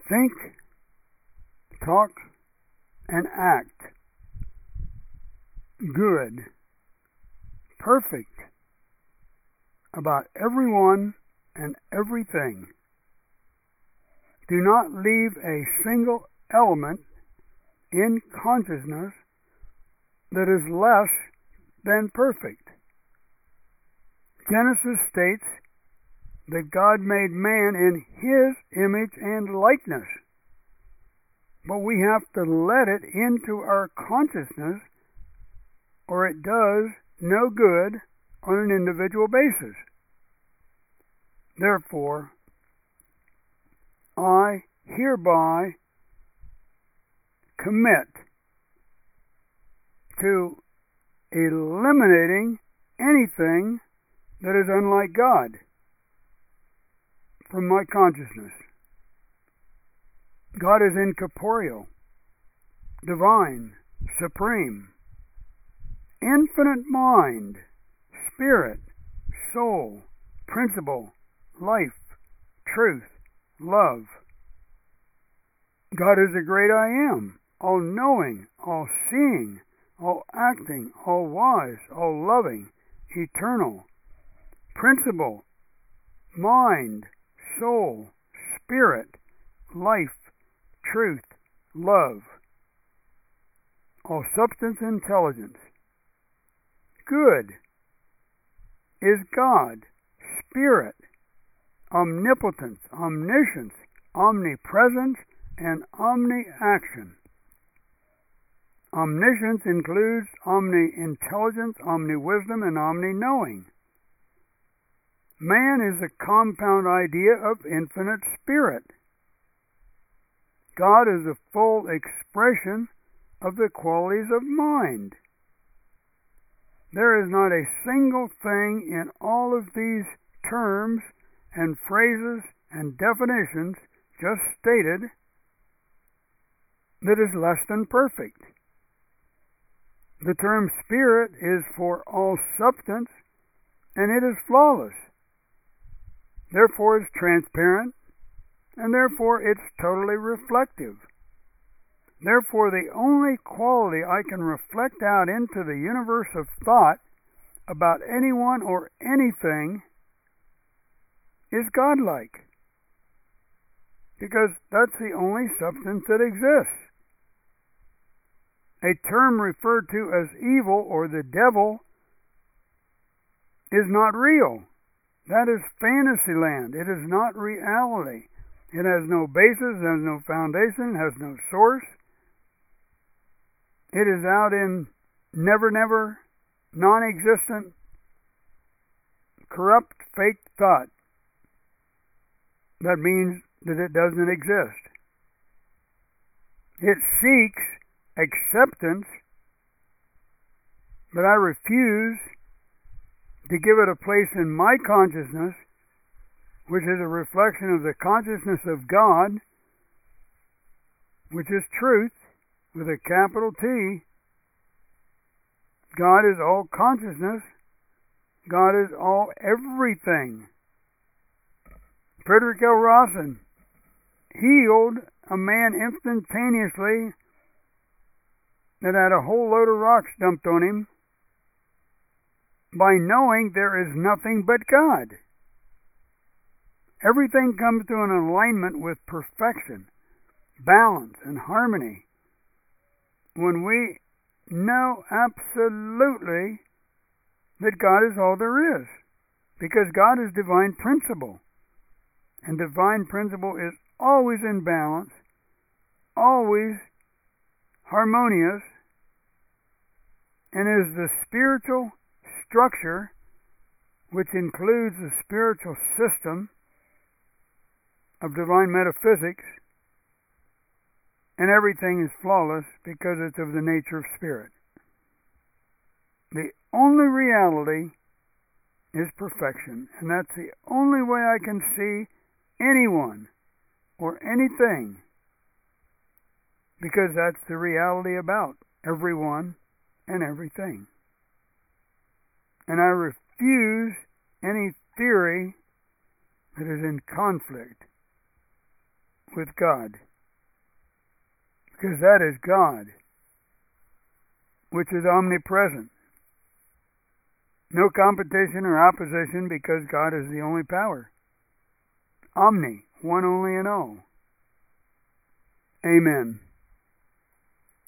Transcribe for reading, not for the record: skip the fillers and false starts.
think, talk, and act good, perfect about everyone and everything. Do not leave a single element in consciousness that is less than perfect. Genesis states that God made man in His image and likeness, but we have to let it into our consciousness, or it does no good on an individual basis. Therefore, I hereby commit to eliminating anything that is unlike God from my consciousness. God is incorporeal, divine, supreme, infinite mind, spirit, soul, principle, life, truth, love. God is the great I am, all-knowing, all-seeing, all-acting, all-wise, all-loving, eternal, principle, mind, soul, spirit, life, truth, love, all substance, intelligence. Good is God, spirit, omnipotence, omniscience, omnipresence, and omni-action. Omniscience includes omni-intelligence, omni-wisdom, and omni-knowing. Man is the compound idea of infinite spirit. God is the full expression of the qualities of mind. There is not a single thing in all of these terms and phrases and definitions just stated that is less than perfect. The term spirit is for all substance, and it is flawless. Therefore, it's transparent, and therefore it's totally reflective. Therefore, the only quality I can reflect out into the universe of thought about anyone or anything is godlike, because that's the only substance that exists. A term referred to as evil or the devil is not real. That is fantasy land. It is not reality. It has no basis, has no foundation, has no source. It is out in never, non-existent, corrupt, fake thought. That means that it doesn't exist. It seeks acceptance, but I refuse to give it a place in my consciousness, which is a reflection of the consciousness of God, which is truth, with a capital T. God is all consciousness. God is all everything. Frederick L. Rawson healed a man instantaneously that had a whole load of rocks dumped on him by knowing there is nothing but God. Everything comes to an alignment with perfection, balance, and harmony when we know absolutely that God is all there is, because God is divine principle, and divine principle is always in balance, always harmonious, and is the spiritual structure, which includes the spiritual system of divine metaphysics, and everything is flawless because it's of the nature of spirit. The only reality is perfection, and that's the only way I can see anyone or anything, because that's the reality about everyone and everything. And I refuse any theory that is in conflict with God. Because that is God, which is omnipresent. No competition or opposition, because God is the only power. Omni, one only and all. Amen.